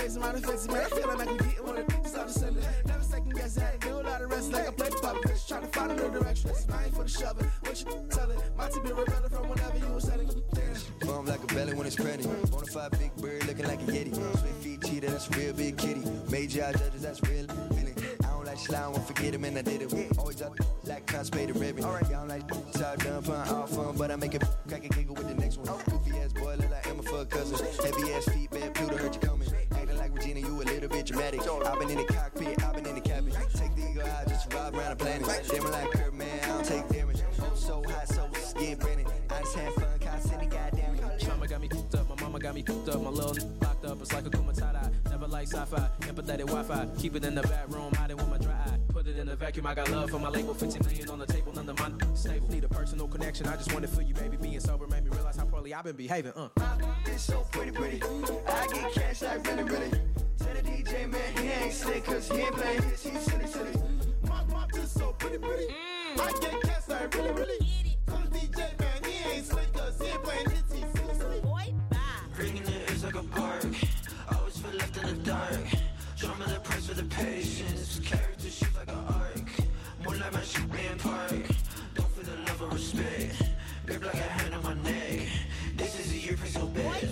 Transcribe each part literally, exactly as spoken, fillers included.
raising my defenses, man. I feeling like we getting one of these. Start to send it. Never second guess that. Do a lot of rest like I play the puppet. Bitch, try to find a new direction. This is mine for the shoving. What you tell it? My team been rebelling from whenever you was selling. Damn. Bum like a belly when it's pregnant. Bonafide big bird looking like a yeti. Swift feet cheetah, that's a real big kitty. Major eye judges, that's real feeling. I don't like slime, won't forget him, and I did it. Always up like constipated ribbon. Alright, y'all like top done fun, all fun, but I make it crack a giggle with the next one. Goofy ass boy, look like Emma for a cousin. Heavy ass feet, bad Pluto heard you coming. Acting like Regina, you a little bit dramatic. I've been in the cockpit, I've been in the cabin. Take the ego out, just ride around the planet. Damn like Kurt, man, I don't take damage. Oh, so hot, so skin burning. I just had fun, cause city, goddamn it. Trauma got me cooped up, my mama got me cooped up. My little n- locked up, it's like a kumatata. Never like sci-fi, empathetic Wi-Fi. Keep it in the back room, hide it with my dry eye. Put it in the vacuum, I got love for my label. fifteen million on the table, none of mine stable. Need a personal connection, I just wanted for you, baby. Being sober made me realize how poorly I've been behaving, uh. It's so pretty, pretty. I get cash like really, really. Tell the D J, man, he ain't slick, cause he ain't playing hits, he's silly, silly. My mom is so pretty, pretty. Mm. I get cash like really, really. Tell the D J, man, he ain't slick, cause he ain't playing hits, he's silly, silly. Boy, bye. Bringing it is like a park. Always feel left in the dark. Trauma the price for the patience. Character shoot like an arc. More like my shit being park. Don't feel the love or respect. Grip like a hand on my neck. This is a year for so bad.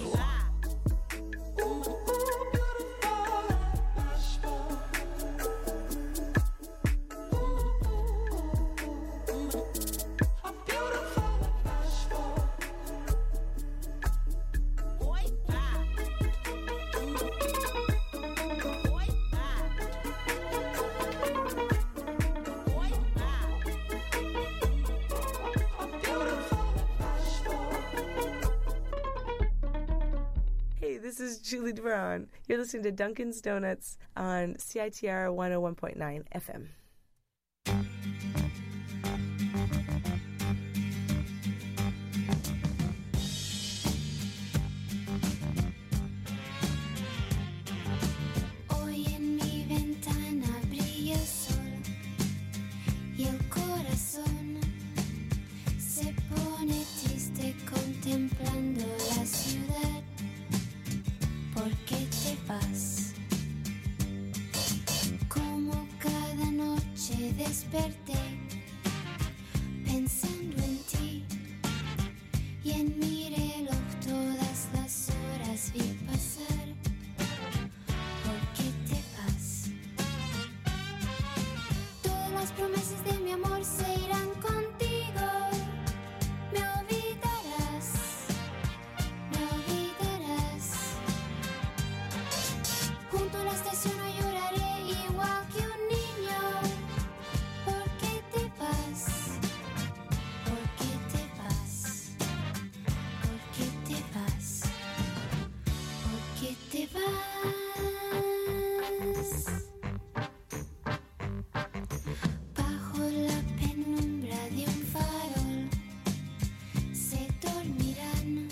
This is Julie Brown. You're listening to Dunkin's Donuts on C I T R one oh one point nine F M. Hoy en mi ventana brilla el sol y el corazón se pone triste contemplando la ciudad. ¿Por qué te vas? Como cada noche desperté pensando en ti y en mi reloj todas las horas vi pasar. ¿Por qué te vas? Todas las promesas de mi amor se irán contigo. Me olvidarás, me olvidarás. Junto a la estación no lloraré igual que un niño. ¿Por qué te vas? ¿Por qué te vas? ¿Por qué te vas? ¿Por qué te vas? Bajo la penumbra de un farol se dormirán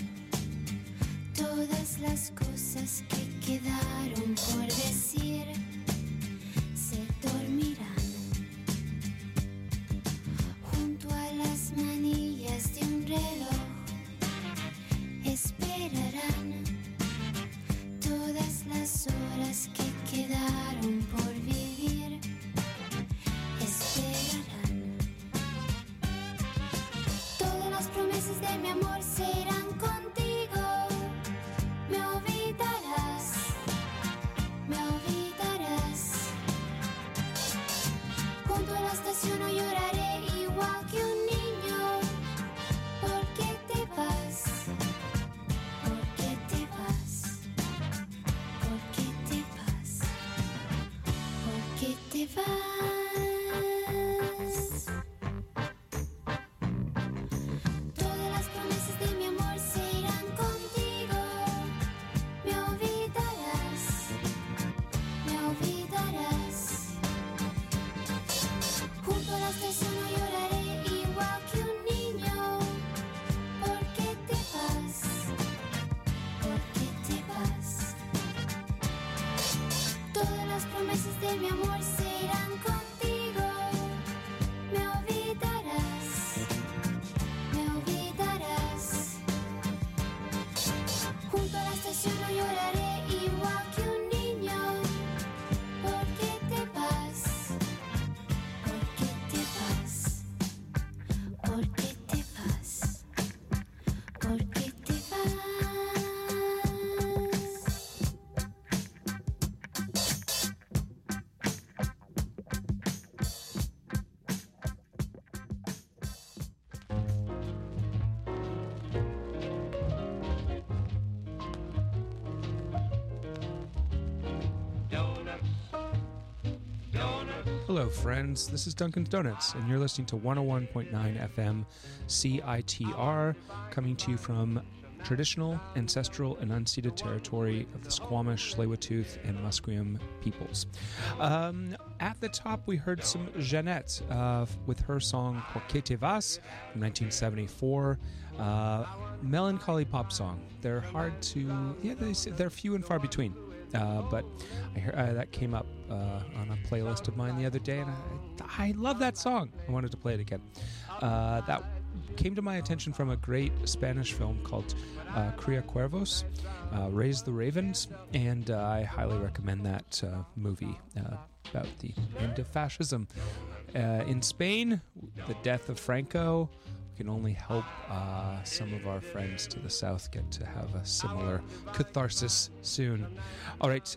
todas las cosas que quedaron por decir, se dormirán junto a las manillas de un reloj, esperarán todas las horas que quedaron por vivir, esperarán. Todas las promesas de mi amor se irán contigo. Me olvidarás, me olvidarás. Junto a la estación no lloraré igual que un niño. ¿Por qué te vas? ¿Por qué te vas? ¿Por qué te vas? ¿Por qué te vas? Todas las promesas de mi amor se irán contigo. Me olvidarás, me olvidarás. Junto a la estación no lloraré igual que un niño. ¿Por qué te vas? ¿Por qué te vas? Todas las promesas de mi amor se irán contigo. Me olvidarás, me olvidarás. Junto a la estación no lloraré igual que un niño. Hello, friends. This is Duncan's Donuts, and you're listening to one oh one point nine F M C I T R, coming to you from traditional, ancestral, and unceded territory of the Squamish, Tsleil-Waututh, and Musqueam peoples. Um, at the top, we heard some Jeanette uh, with her song Por Que Te Vas from nineteen seventy-four. Uh, melancholy pop song. They're hard to, yeah, they, they're few and far between. Uh, but I heard, uh, that came up uh, on a playlist of mine the other day, and I, I love that song. I wanted to play it again. Uh, that came to my attention from a great Spanish film called uh, Cría Cuervos, uh, Raise the Ravens, and uh, I highly recommend that uh, movie uh, about the end of fascism. Uh, in Spain, the death of Franco can only help uh, some of our friends to the south get to have a similar catharsis soon. All right,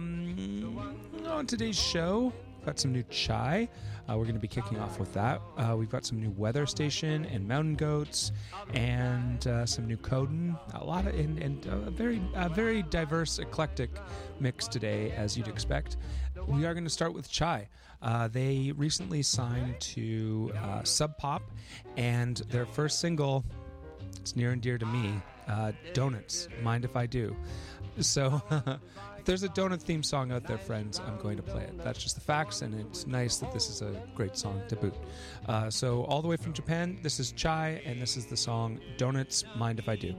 um, on today's show, we've got some new chai. Uh, we're going to be kicking off with that. Uh, we've got some new weather station and mountain goats, and uh, some new Coden. A lot of and, and a very a very diverse, eclectic mix today, as you'd expect. We are going to start with chai. Uh, they recently signed to uh, Sub Pop, and their first single, it's near and dear to me, uh, Donuts, Mind If I Do. So if there's a donut theme song out there, friends, I'm going to play it. That's just the facts, and it's nice that this is a great song to boot. Uh, so all the way from Japan, this is Chai, and this is the song Donuts, Mind If I Do.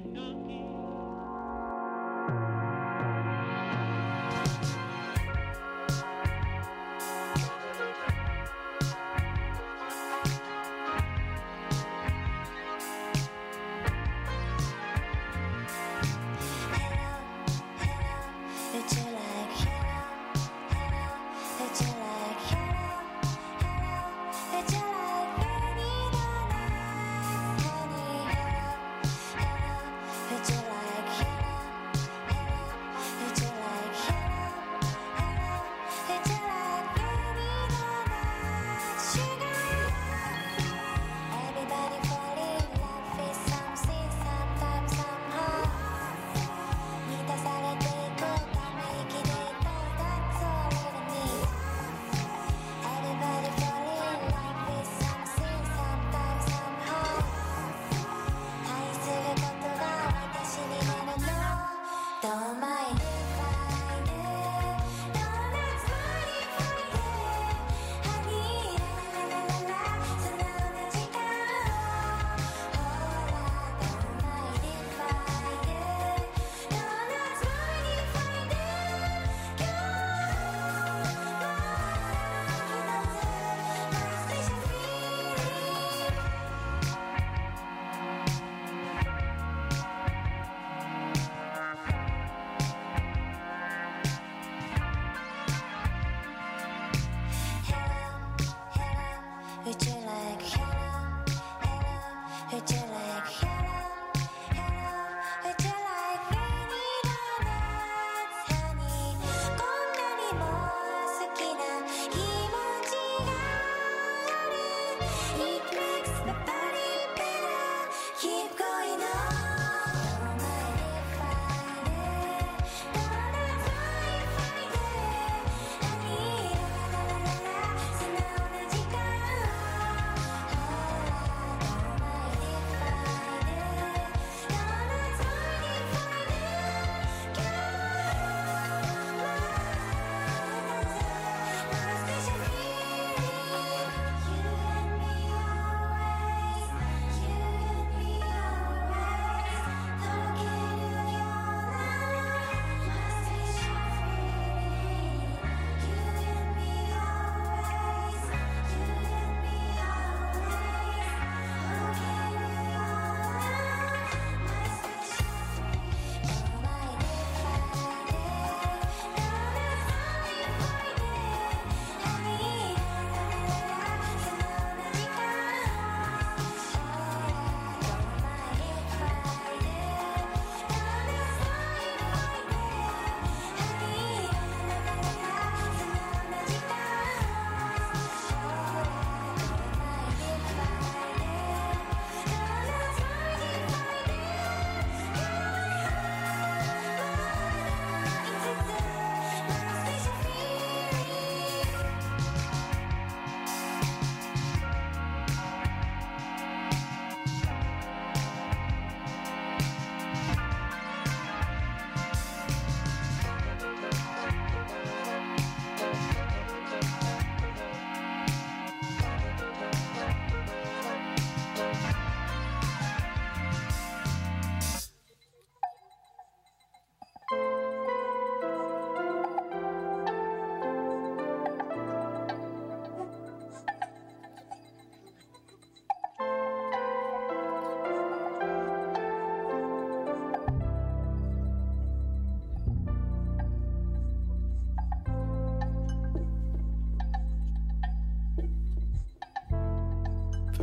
It's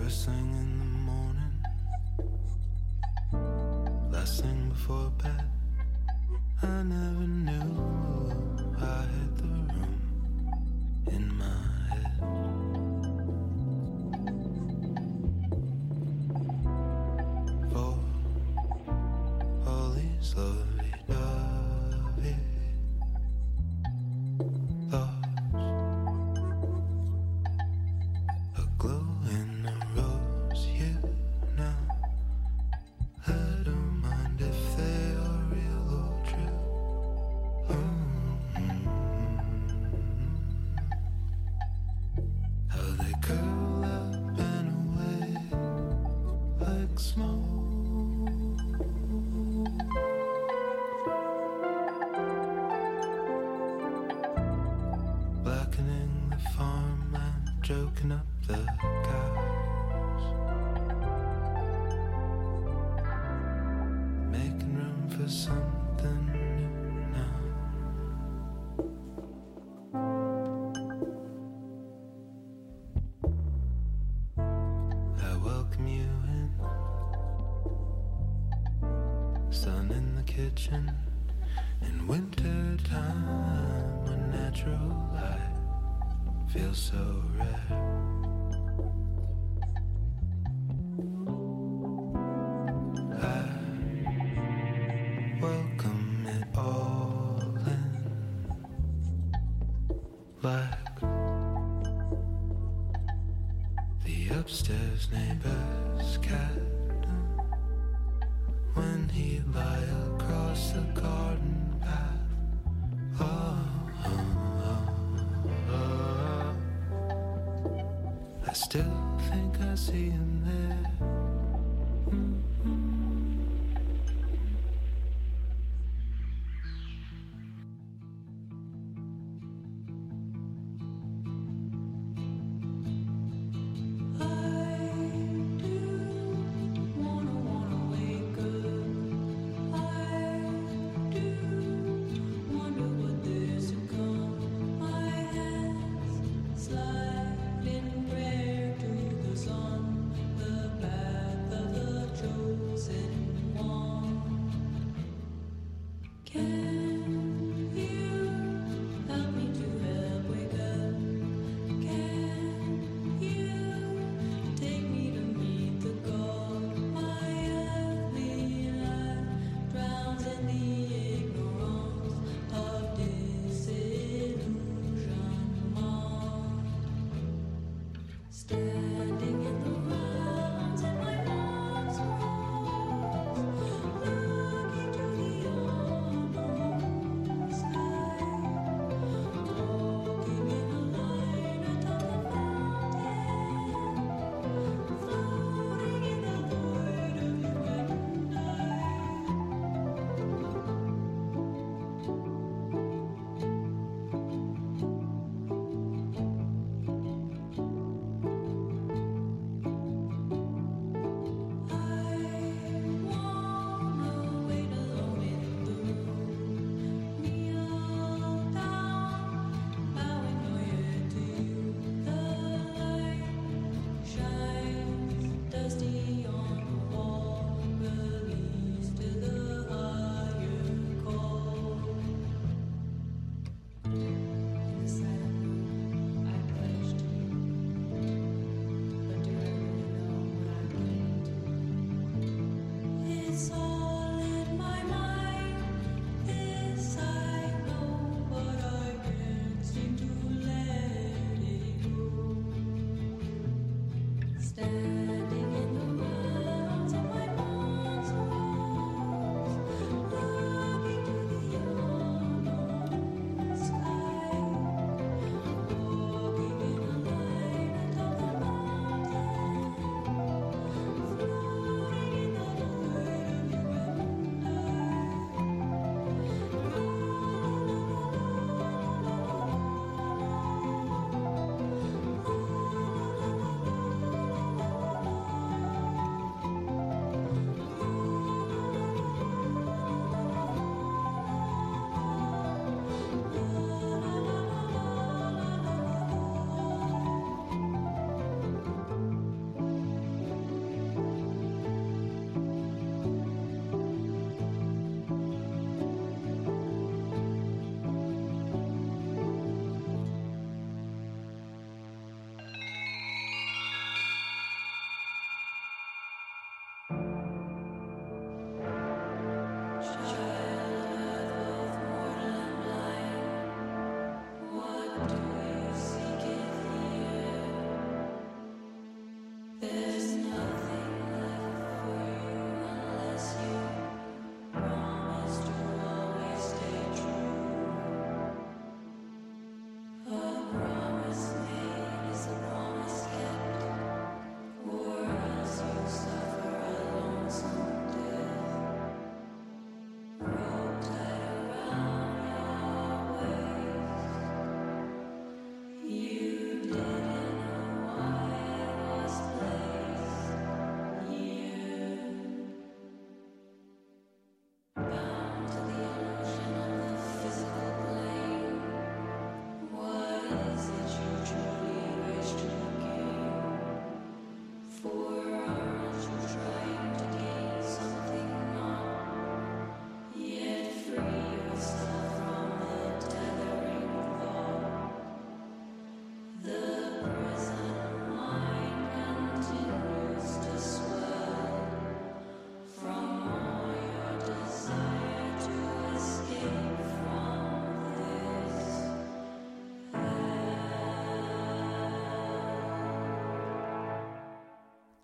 First thing in the morning, last thing before bed. I never knew I had the room in my head. For all these lovey-dovey thoughts, a glow in a rose, you know. I don't mind if they are real or true. Mm-hmm. How they curl up and away like smoke. Blackening the farmland, joking up the cows, making room for something new now. I welcome you in, sun in the kitchen, in winter time when natural light feels so rare. I welcome it all in, like the upstairs neighbor's cat when he lie across the garden path. Oh, oh, oh, oh. I still think I see him there. Slide in prayer to the sun, the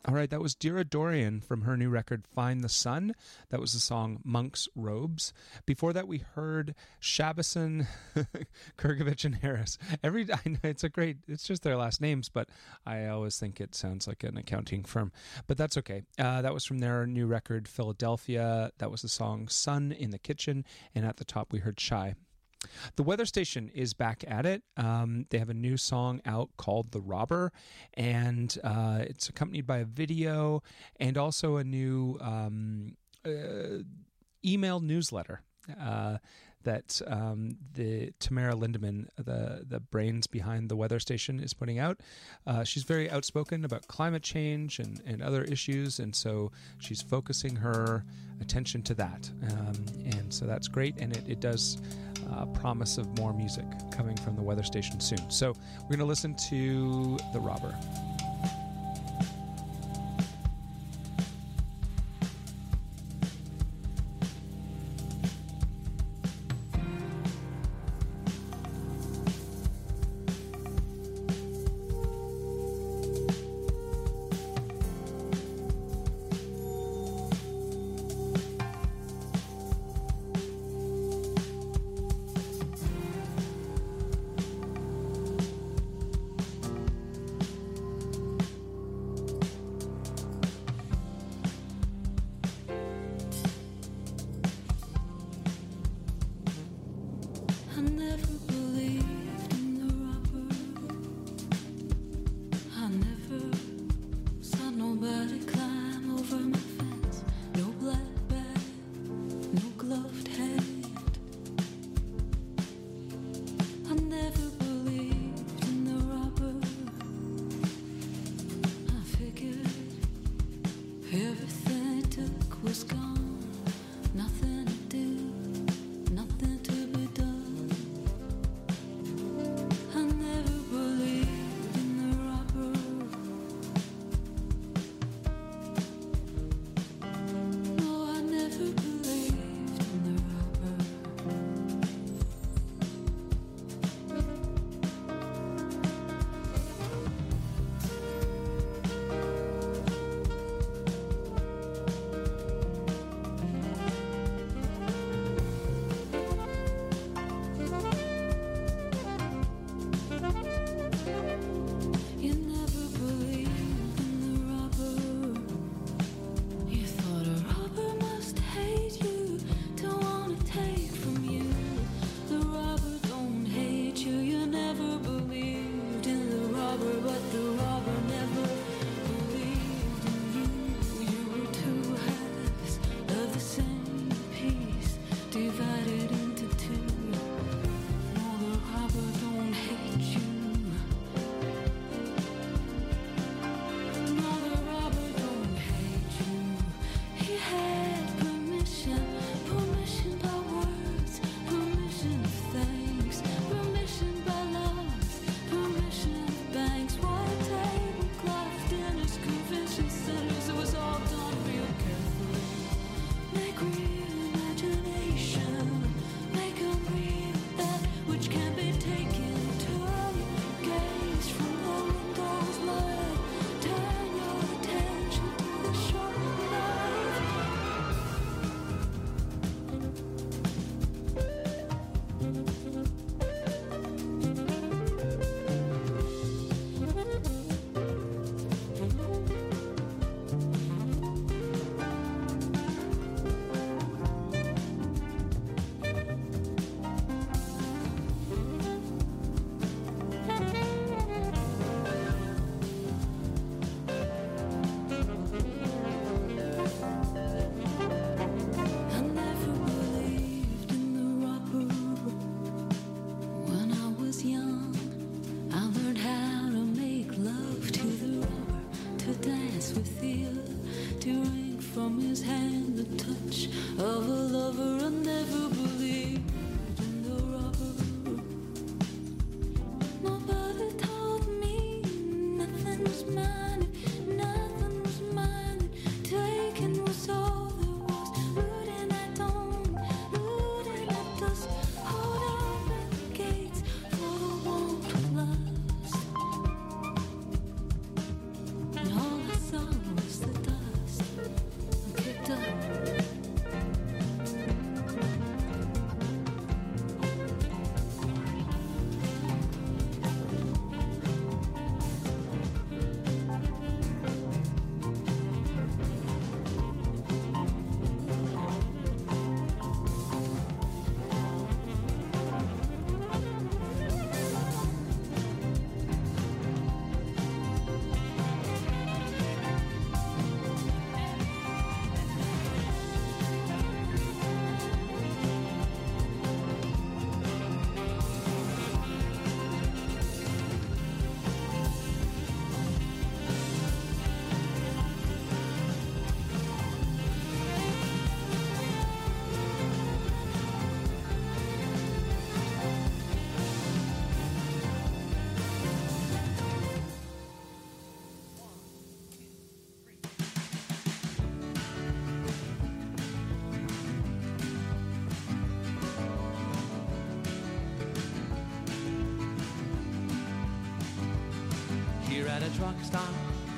All right, that was Dira Dorian from her new record, Find the Sun. That was the song Monk's Robes. Before that, we heard Shabison, Kurgovich, and Harris. Every I know it's a great, it's just their last names, but I always think it sounds like an accounting firm. But that's okay. Uh, that was from their new record, Philadelphia. That was the song Sun in the Kitchen. And at the top, we heard Shy. The Weather Station is back at it. Um, they have a new song out called The Robber, and uh, it's accompanied by a video and also a new um, uh, email newsletter uh, that um, the Tamara Lindemann, the, the brains behind The Weather Station, is putting out. Uh, she's very outspoken about climate change and, and other issues, and so she's focusing her attention to that. Um, and so that's great, and it, it does uh, promise of more music coming from The Weather Station soon. So we're going to listen to The Robber. Make real imagination. truck stop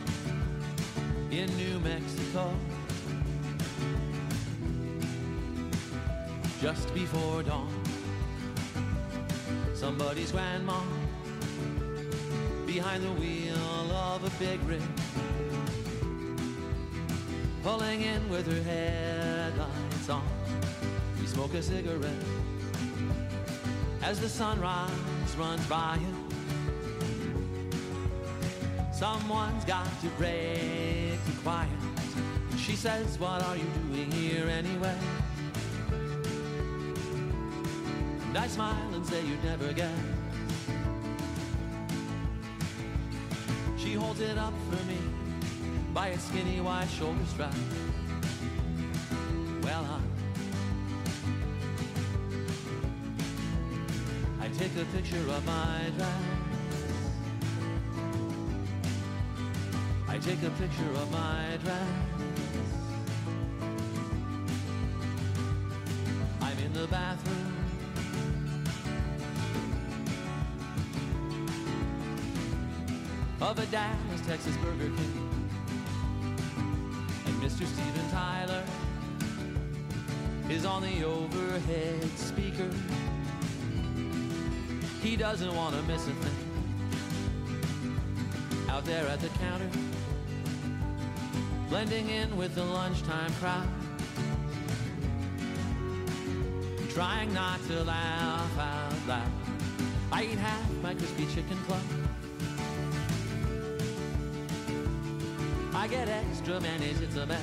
in New Mexico. Just before dawn, somebody's grandma behind the wheel of a big rig, pulling in with her headlights on. We smoke a cigarette as the sunrise runs by him. Someone's got to break the quiet. She says, what are you doing here anyway? And I smile and say, you'd never guess. She holds it up for me by its skinny white shoulder strap. Well, I, I take a picture of my dress. I take a picture of my dress. I'm in the bathroom. Of a Dallas, Texas Burger King. And Mister Steven Tyler is on the overhead speaker. He doesn't want to miss a thing. Out there at the counter, blending in with the lunchtime crowd, trying not to laugh out loud. I eat half my crispy chicken club. I get extra mayonnaise, it's a mess.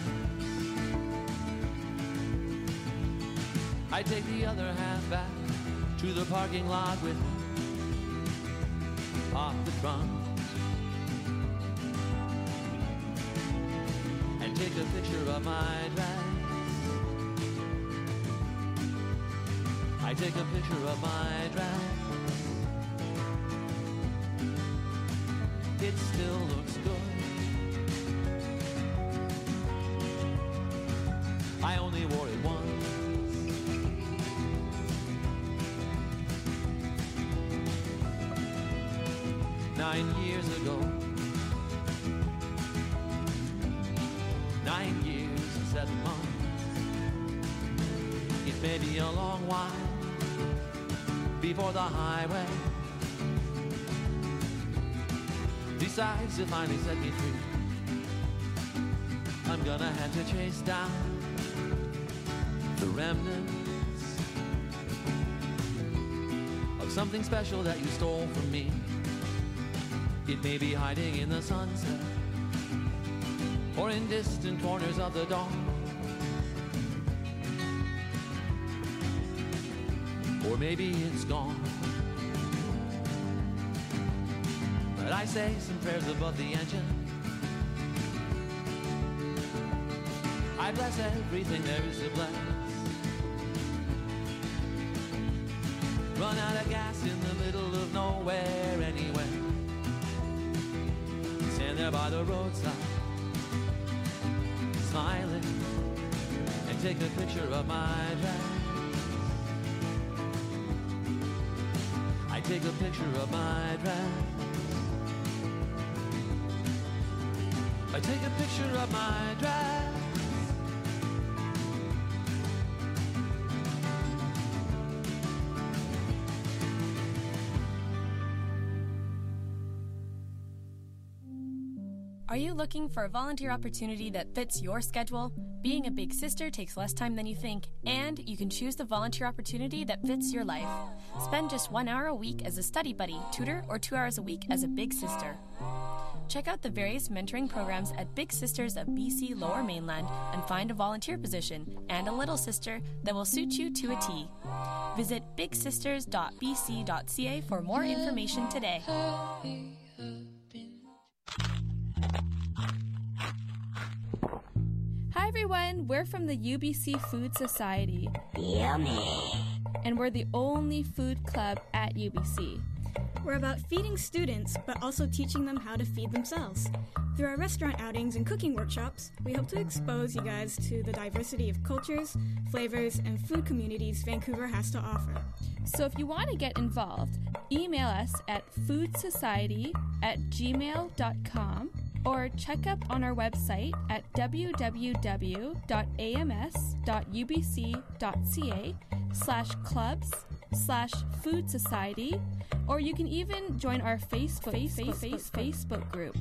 I take the other half back to the parking lot with me, off the trunk, and take a picture of my dress. I take a picture of my dress. It still looks good. I only wore it once. Nine years ago. Nine years and seven months. It may be a long while before the highway decides to finally set me free. I'm gonna have to chase down the remnants of something special that you stole from me. It may be hiding in the sunset or in distant corners of the dawn, or maybe it's gone. But I say some prayers above the engine. I bless everything there is to bless. Run out of gas in the middle of nowhere anyway. Stand there by the roadside, smiling, and take a picture of my dress. I take a picture of my dress. I take a picture of my dress. Are you looking for a volunteer opportunity that fits your schedule? Being a big sister takes less time than you think, and you can choose the volunteer opportunity that fits your life. Spend just one hour a week as a study buddy, tutor, or two hours a week as a big sister. Check out the various mentoring programs at Big Sisters of B C Lower Mainland and find a volunteer position and a little sister that will suit you to a T. Visit big sisters dot b c dot c a for more information today. Hi everyone, we're from the U B C Food Society. Yummy. And we're the only food club at U B C. We're about feeding students, but also teaching them how to feed themselves. Through our restaurant outings and cooking workshops, we hope to expose you guys to the diversity of cultures, flavors, and food communities Vancouver has to offer. So if you want to get involved, email us at foodsociety at gmail dot com or check up on our website at w w w dot a m s dot u b c dot c a slash clubs slash food society, or you can even join our Facebook, Facebook, Facebook, Facebook group.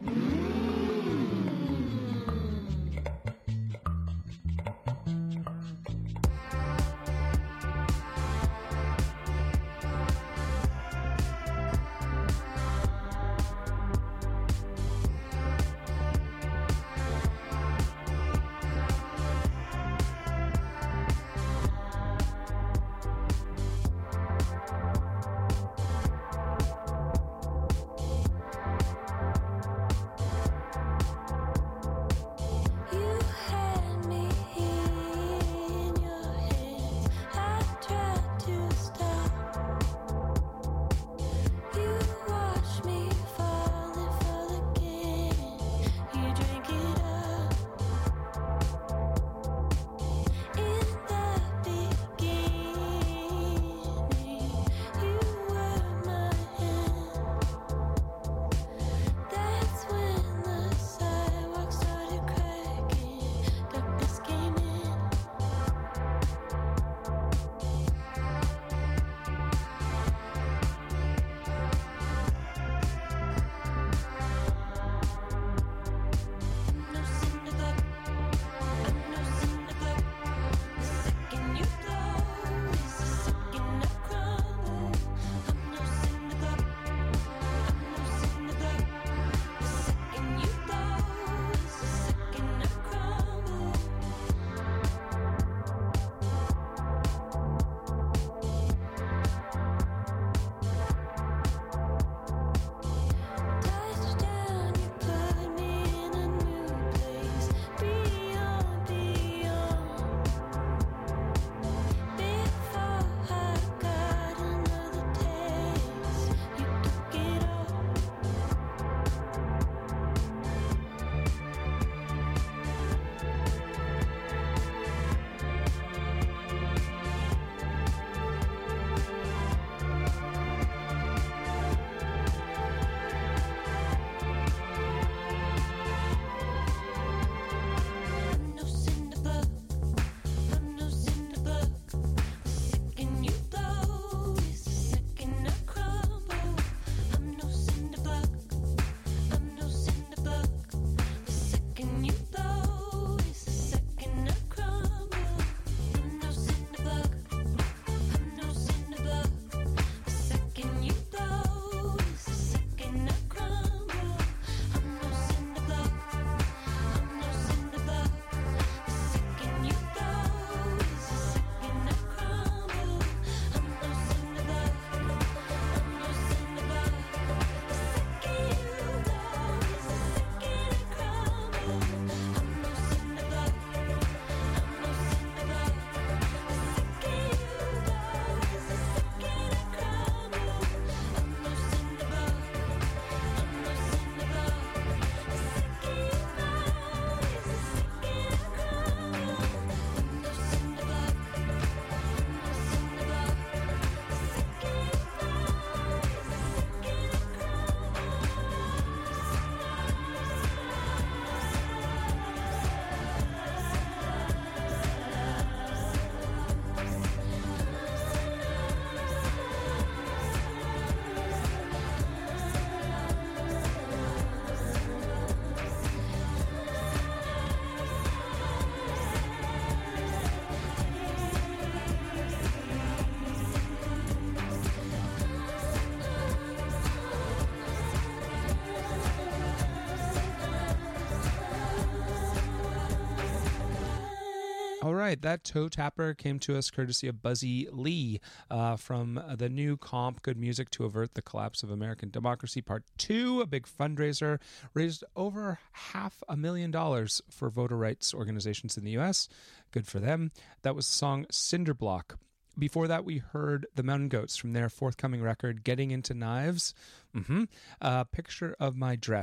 All right, that toe tapper came to us courtesy of Buzzy Lee uh, from the new comp, Good Music to Avert the Collapse of American Democracy, Part two, a big fundraiser, raised over half a million dollars for voter rights organizations in the U S. Good for them. That was the song Cinderblock. Before that, we heard the Mountain Goats from their forthcoming record, Getting Into Knives. Mm-hmm. Uh, Picture of My Dress.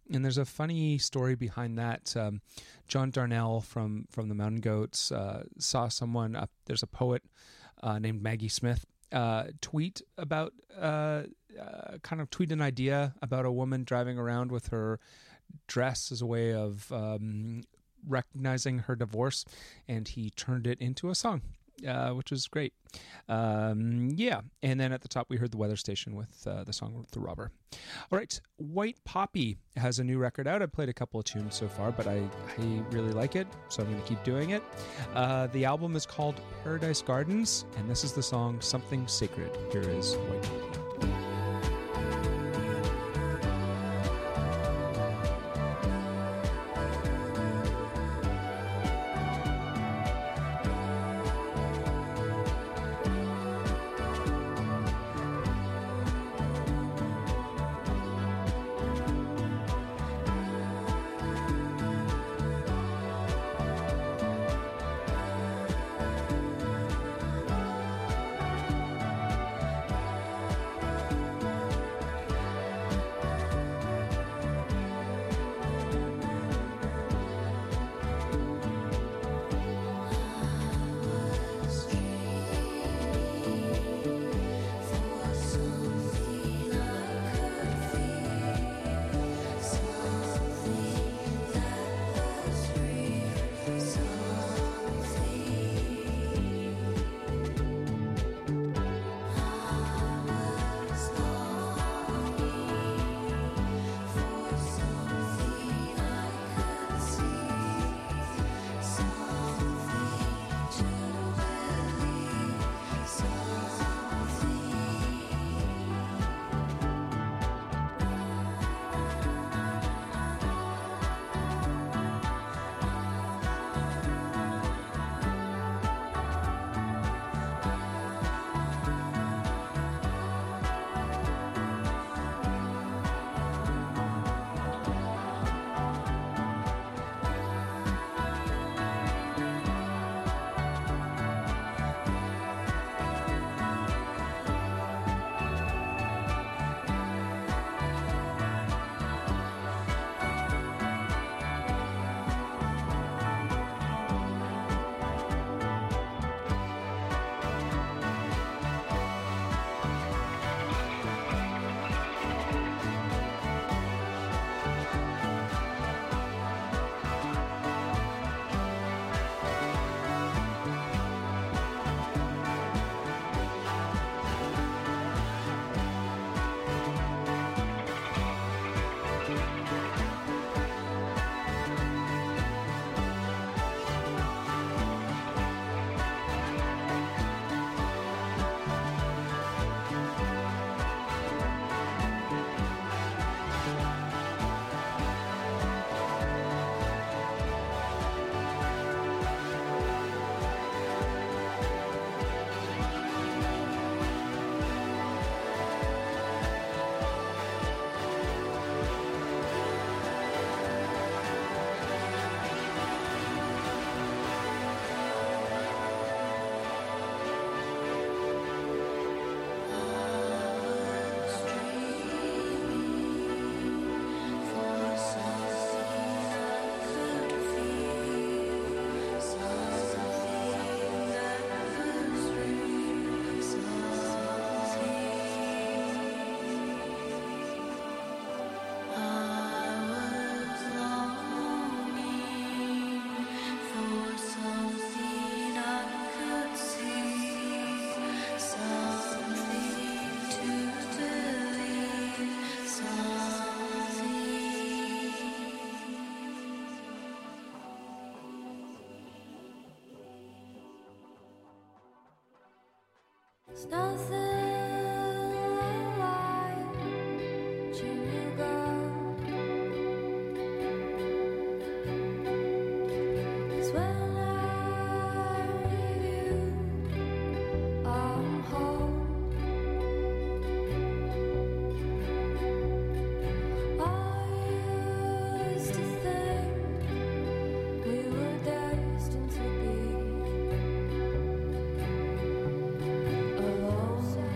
And there's a funny story behind that. Um, John Darnell from, from the Mountain Goats uh, saw someone, uh, there's a poet uh, named Maggie Smith, uh, tweet about, uh, uh, kind of tweet an idea about a woman driving around with her dress as a way of um, recognizing her divorce, and he turned it into a song. Uh, which was great. Um, yeah. And then at the top, we heard the weather station with uh, the song The Robber. All right. White Poppy has a new record out. I've played a couple of tunes so far, but I, I really like it, so I'm going to keep doing it. Uh, the album is called Paradise Gardens, and this is the song Something Sacred. Here is White Poppy. There's nothing like watching you go. 'Cause when I leave you, I'm home. I used to think we were destined to be alone.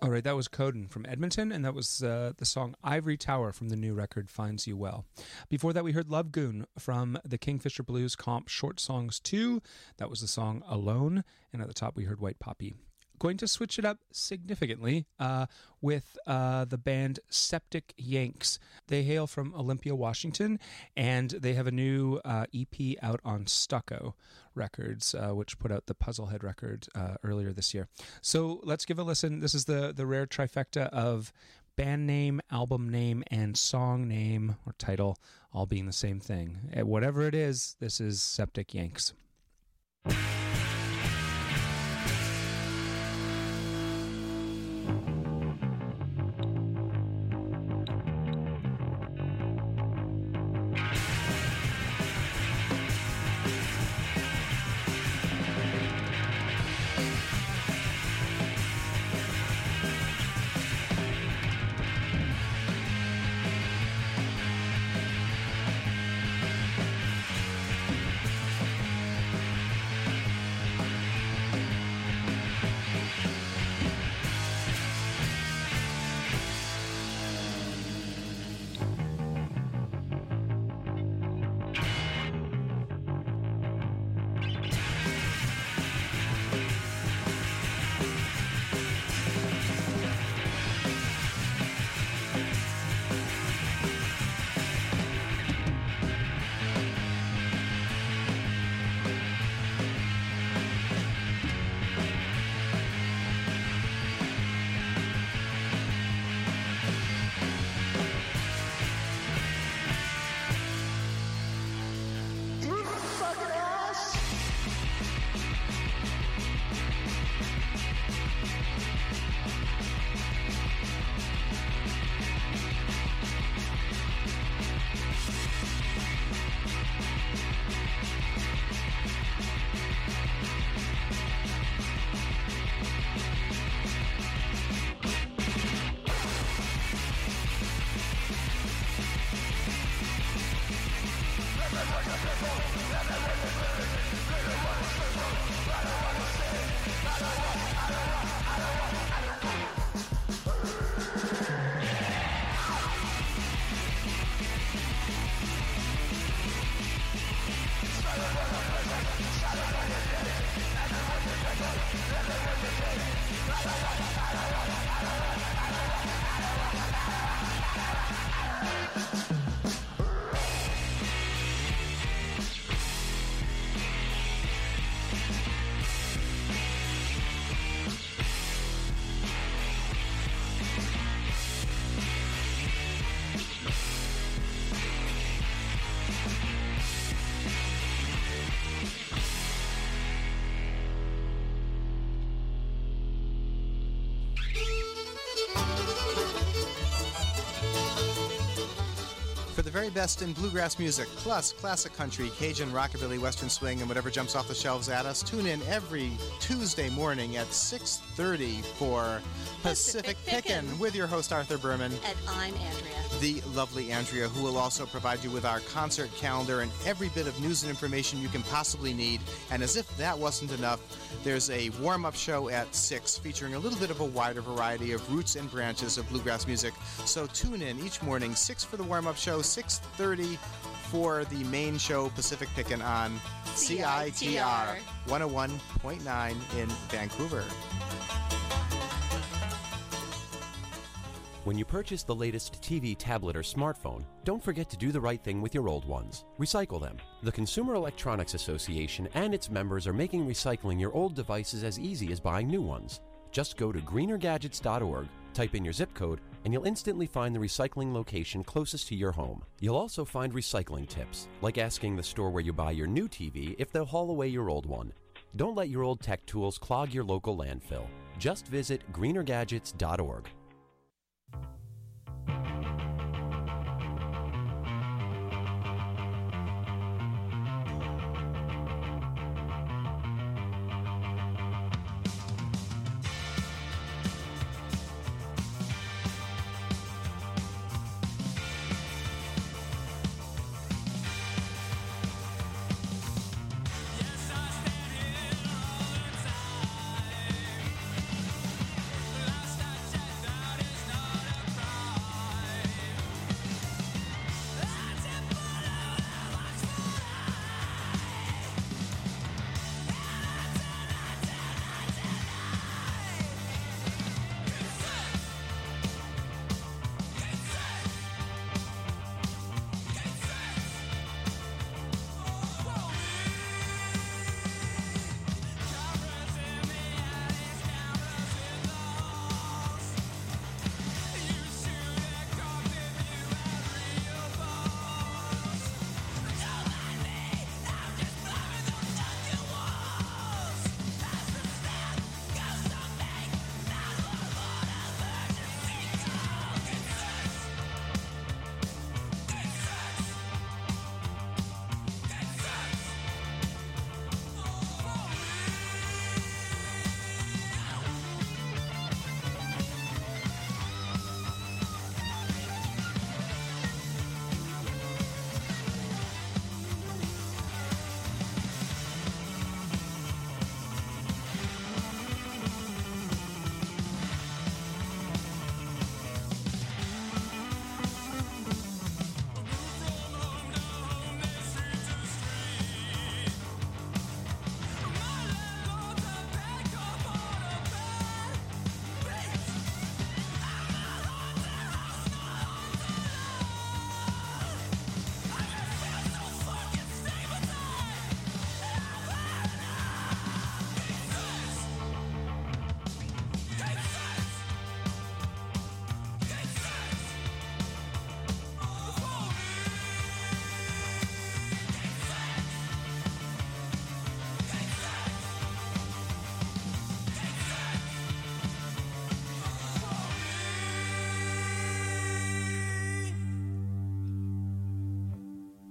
All right, that was Coden from Edmonton, and that was uh, the song Ivory Tower from the new record Finds You Well. Before that, we heard Love Goon from the Kingfisher Blues comp Short Songs two. That was the song Alone, and at the top we heard White Poppy. Going to switch it up significantly uh, with uh, the band Septic Yanks. They hail from Olympia, Washington, and they have a new uh, E P out on Stucco Records, uh, which put out the Puzzlehead record uh, earlier this year. So let's give a listen. This is the, the rare trifecta of band name, album name, and song name or title all being the same thing. Whatever it is, this is Septic Yanks. For the very best in bluegrass music, plus classic country, Cajun, rockabilly, western swing, and whatever jumps off the shelves at us, tune in every Tuesday morning at six thirty for Pacific, Pacific Pickin' with your host Arthur Berman. And I'm Andrea. The lovely Andrea, who will also provide you with our concert calendar and every bit of news and information you can possibly need. And as if that wasn't enough, there's a warm-up show at six featuring a little bit of a wider variety of roots and branches of bluegrass music. So tune in each morning, six for the warm-up show, six thirty for the main show, Pacific Pickin' on C I T R one oh one point nine in Vancouver. When you purchase the latest T V, tablet, or smartphone, don't forget to do the right thing with your old ones. Recycle them. The Consumer Electronics Association and its members are making recycling your old devices as easy as buying new ones. Just go to greener gadgets dot org, type in your zip code, and you'll instantly find the recycling location closest to your home. You'll also find recycling tips, like asking the store where you buy your new T V if they'll haul away your old one. Don't let your old tech tools clog your local landfill. Just visit greener gadgets dot org. Last I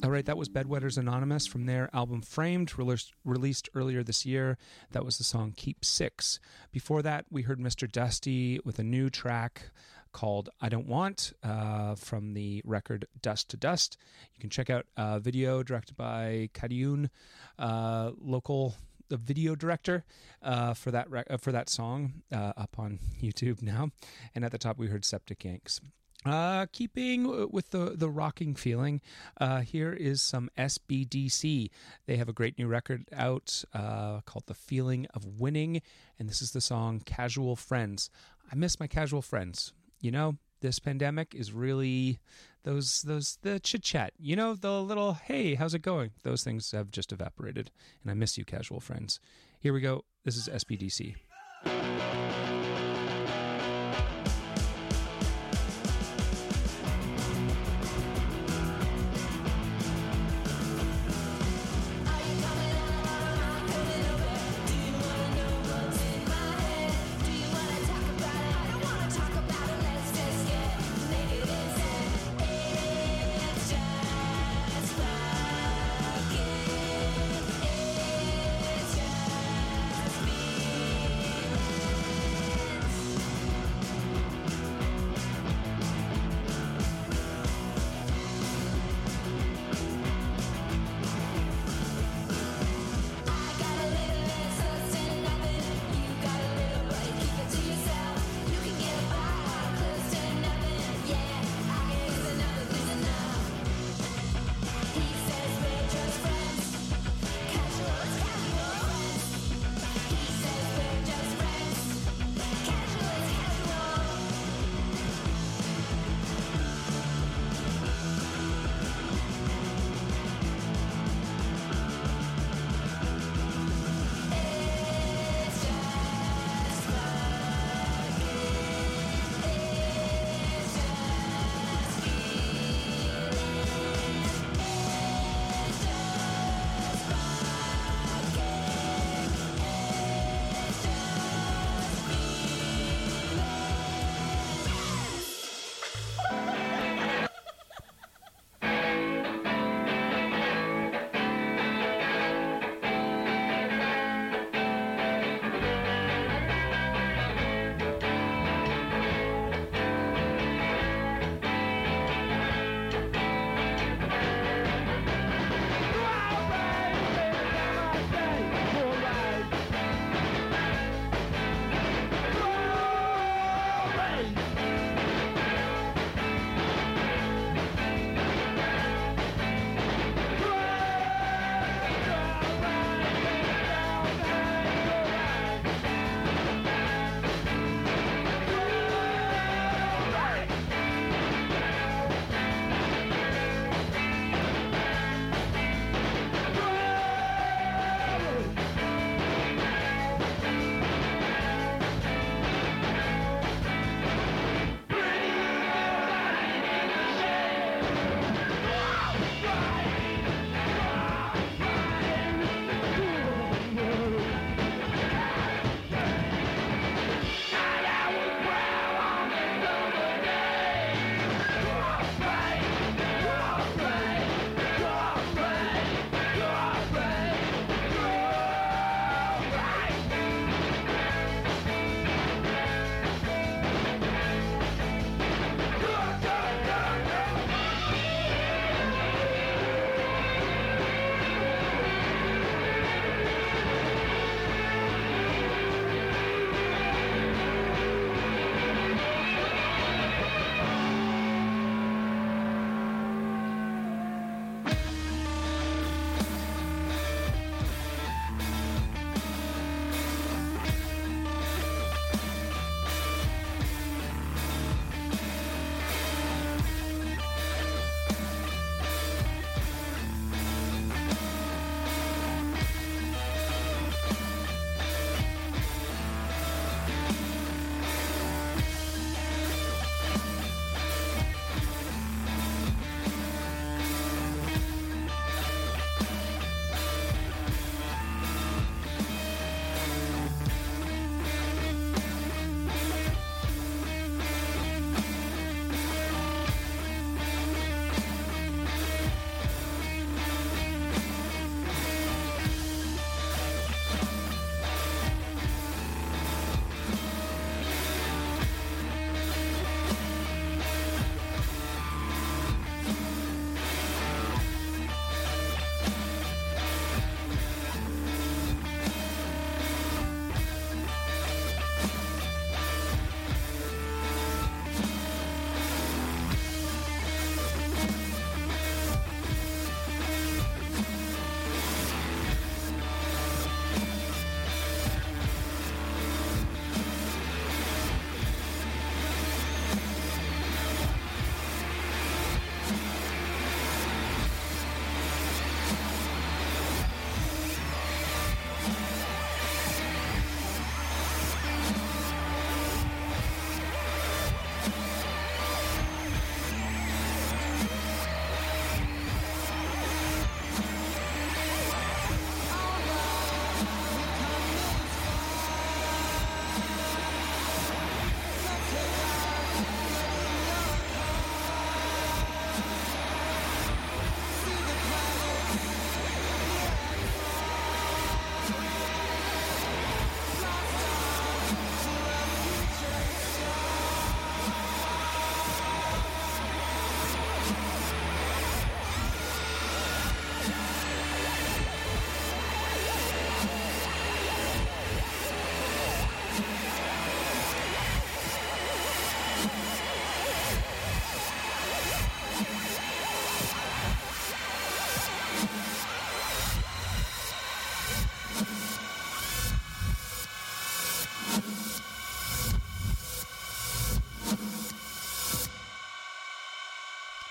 All right, that was Bedwetters Anonymous from their album Framed, released, released earlier this year. That was the song Keep Six. Before that, we heard Mister Dusty with a new track called I Don't Want uh, from the record Dust to Dust. You can check out a video directed by Kadioun, uh, local the video director uh, for that rec- uh, for that song uh, up on YouTube now. And at the top, we heard Septic Yanks. Uh, keeping with the, the rocking feeling, uh, here is some S B D C. They have a great new record out uh, called The Feeling of Winning, and this is the song Casual Friends. I miss my casual friends. You know, this pandemic is really those, those the chit-chat, you know, the little, hey, how's it going? Those things have just evaporated, and I miss you, casual friends. Here we go. This is S B D C. It's just me.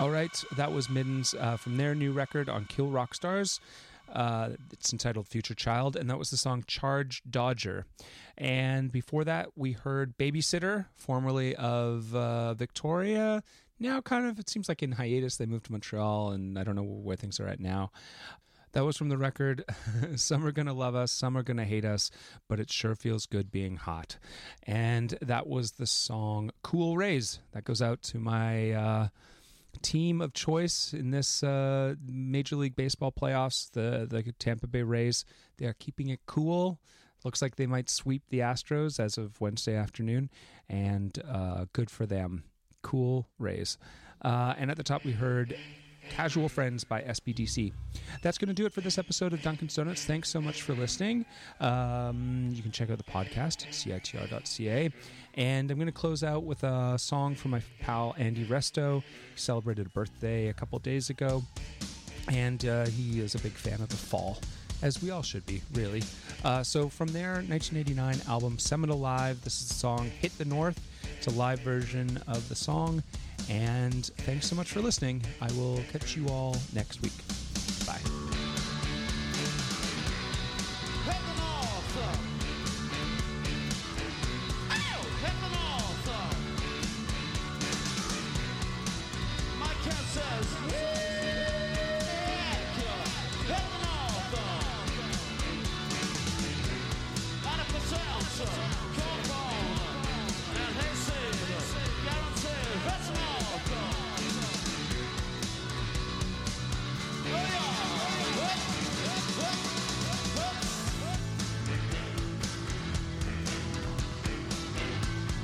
All right, that was Middens uh, from their new record on Kill Rock Stars. Uh, it's entitled Future Child, and that was the song Charge Dodger. And before that, we heard Babysitter, formerly of uh, Victoria. Now kind of, it seems like in hiatus. They moved to Montreal, and I don't know where things are at now. That was from the record Some Are Gonna Love Us, Some Are Gonna Hate Us, but it sure feels good being hot. And that was the song Cool Rays. That goes out to my uh, team of choice in this uh, Major League Baseball playoffs, the, the Tampa Bay Rays. They are keeping it cool. Looks like they might sweep the Astros as of Wednesday afternoon, and uh, good for them. Cool Rays. Uh, and at the top we heard Casual Friends by S B D C. That's going to do it for this episode of Dunkin' Donuts. Thanks so much for listening. Um, you can check out the podcast at C I T R dot C A. And I'm going to close out with a song from my pal Andy Resto. He celebrated a birthday a couple days ago, and uh, he is a big fan of the fall, as we all should be, really. Uh, so from their nineteen eighty-nine album Seminole Live, this is the song Hit the North. It's a live version of the song. And thanks so much for listening. I will catch you all next week.